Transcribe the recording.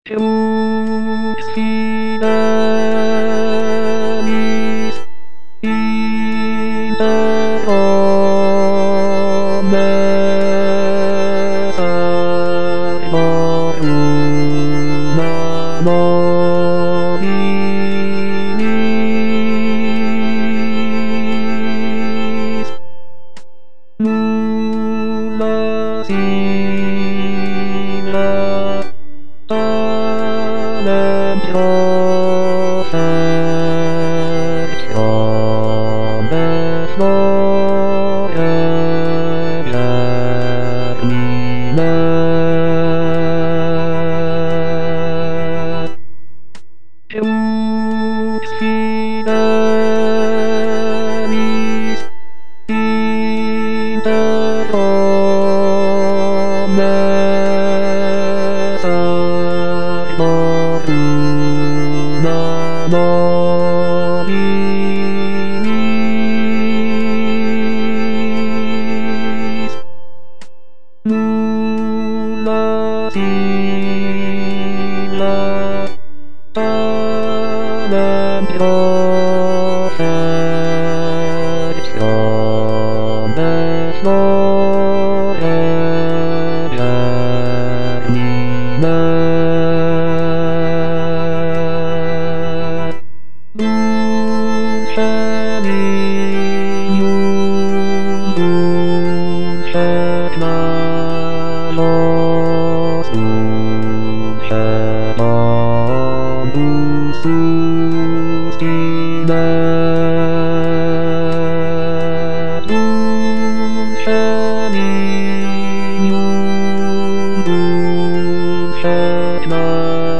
Tus fidelis inter omnes arborium nobilis nulla simile talem profertiam et flore germine Tus fidelis inter omnes arborium nobilis nulla simile talem profertiam et flore germine dulce malos dulce bambus sustine dulce dulce